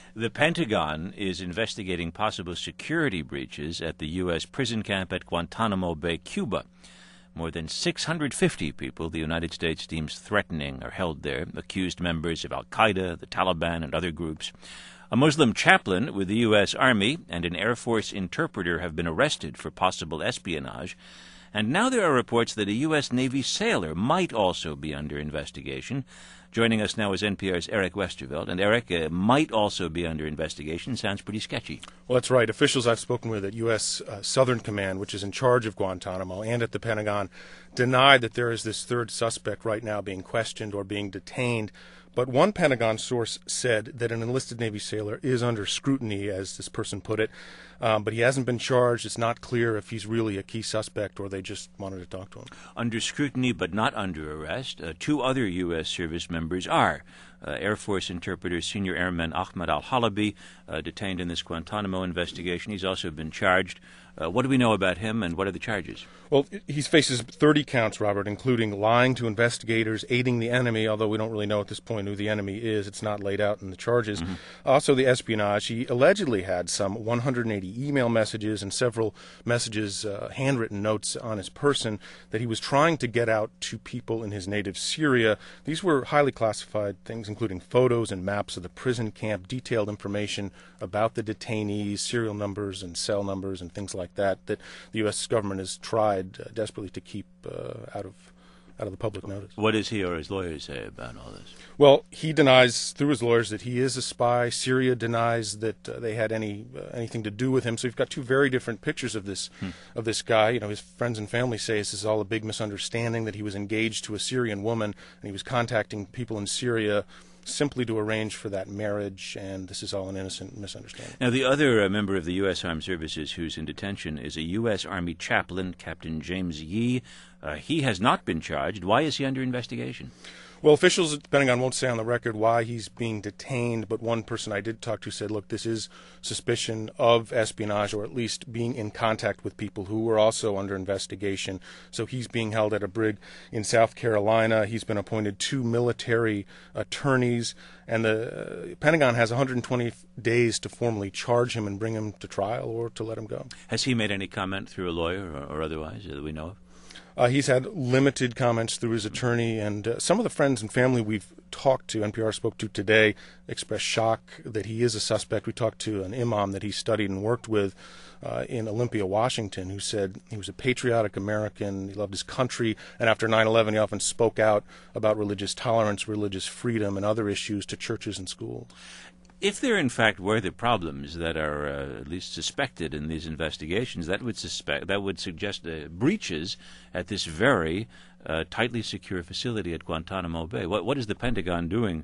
The Pentagon is investigating possible security breaches at the U.S. prison camp at Guantanamo Bay, Cuba. More than 650 people the United States deems threatening are held there, accused members of al-Qaeda, the Taliban, and other groups. A Muslim chaplain with the U.S. Army and an Air Force interpreter have been arrested for possible espionage. And now there are reports that a U.S. Navy sailor might also be under investigation. Joining us now is NPR's Eric Westervelt. And Eric, might also be under investigation. Sounds pretty sketchy. Well, that's right. Officials I've spoken with at U.S. Southern Command, which is in charge of Guantanamo, and at the Pentagon, denied that there is this third suspect right now being questioned or being detained. But one Pentagon source said that an enlisted Navy sailor is under scrutiny, as this person put it, but he hasn't been charged. It's not clear if he's really a key suspect or they just wanted to talk to him. Under scrutiny but not under arrest, two other U.S. service members are. Air Force interpreter Senior Airman Ahmed al-Halabi, detained in this Guantanamo investigation. He's also been charged. What do we know about him, and what are the charges? Well, he faces 30 counts, Robert, including lying to investigators, aiding the enemy, although we don't really know at this point who the enemy is. It's not laid out in the charges. Mm-hmm. Also, the espionage. He allegedly had some 180 email messages and several messages, handwritten notes on his person that he was trying to get out to people in his native Syria. These were highly classified things, including photos and maps of the prison camp, detailed information about the detainees, serial numbers and cell numbers and things like that the U.S. government has tried desperately to keep out of the public notice. What does he or his lawyers say about all this? Well, he denies through his lawyers that he is a spy. Syria denies that they had anything to do with him. So you've got two very different pictures of this guy. You know, his friends and family say this is all a big misunderstanding, that he was engaged to a Syrian woman and he was contacting people in Syria simply to arrange for that marriage, and this is all an innocent misunderstanding. Now, the other member of the U.S. Armed Services who's in detention is a U.S. Army chaplain, Captain James Yee. He has not been charged. Why is he under investigation? Well, officials at the Pentagon won't say on the record why he's being detained, but one person I did talk to said, look, this is suspicion of espionage, or at least being in contact with people who were also under investigation. So he's being held at a brig in South Carolina. He's been appointed 2 military attorneys, and the Pentagon has 120 days to formally charge him and bring him to trial or to let him go. Has he made any comment through a lawyer or otherwise that we know of? He's had limited comments through his attorney, and some of the friends and family we've talked to, NPR spoke to today, expressed shock that he is a suspect. We talked to an imam that he studied and worked with in Olympia, Washington, who said he was a patriotic American, he loved his country, and after 9/11 he often spoke out about religious tolerance, religious freedom, and other issues to churches and schools. If there, in fact, were the problems that are at least suspected in these investigations, that would suggest breaches at this very tightly secure facility at Guantanamo Bay. What is the Pentagon doing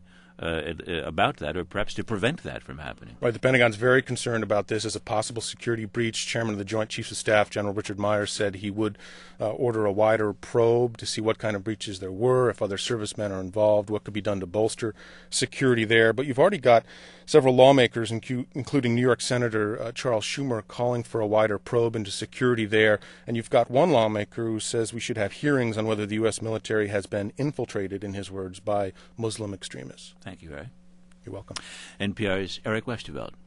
about that, or perhaps to prevent that from happening? Right, the Pentagon's very concerned about this as a possible security breach. Chairman of the Joint Chiefs of Staff, General Richard Myers, said he would order a wider probe to see what kind of breaches there were, if other servicemen are involved, what could be done to bolster security there. But you've already got several lawmakers, including New York Senator Charles Schumer, calling for a wider probe into security there. And you've got one lawmaker who says we should have hearings on whether the U.S. military has been infiltrated, in his words, by Muslim extremists. Thank you, Eric. You're welcome. NPR's Eric Westervelt.